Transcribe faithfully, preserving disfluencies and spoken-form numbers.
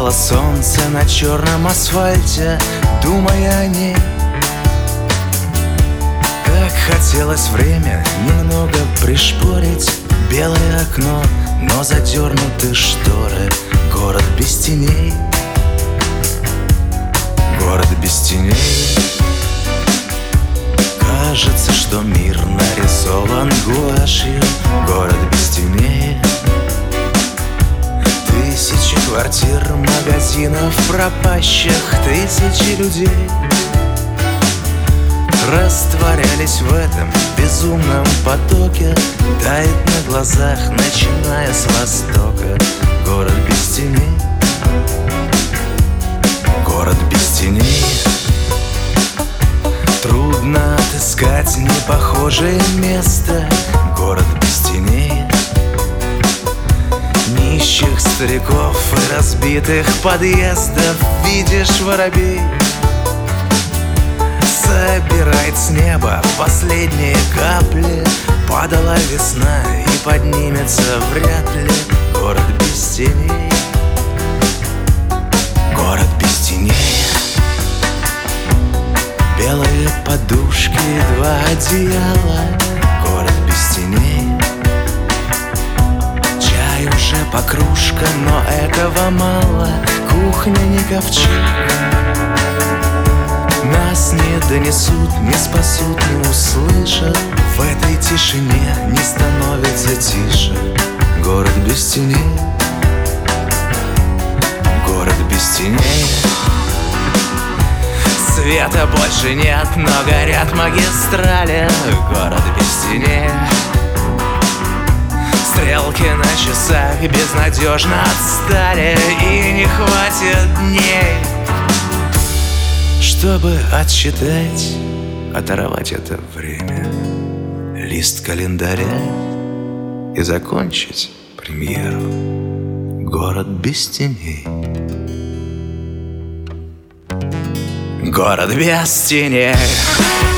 Светило солнце на черном асфальте, думая о ней. Как хотелось время немного пришпорить белое окно, но задернуты шторы. Город без теней, город без теней. Кажется, что мир нарисован гуашью. Город без теней. Тысячи квартир, магазинов пропащих, тысячи людей растворялись в этом безумном потоке. Тает на глазах, начиная с востока. Город без теней, город без теней. Трудно отыскать непохожее место. Город без теней. Нищих стариков и разбитых подъездов видишь воробей. Собирает с неба последние капли. Падала весна и поднимется вряд ли. Город без теней, город без теней. Белые подушки, два одеяла. Город без теней. Чай уже по кружкам, но этого мало. Кухня не ковчег. Нас не донесут, не спасут, не услышат. В этой тишине не становится тише. Город без теней, город без теней. Света больше нет, но горят магистрали. Город без теней. Стрелки на часах безнадежно отстали, и не хватит дней, чтобы отсчитать, оторвать это время, лист календаря и закончить премьеру. Город без теней, город без теней.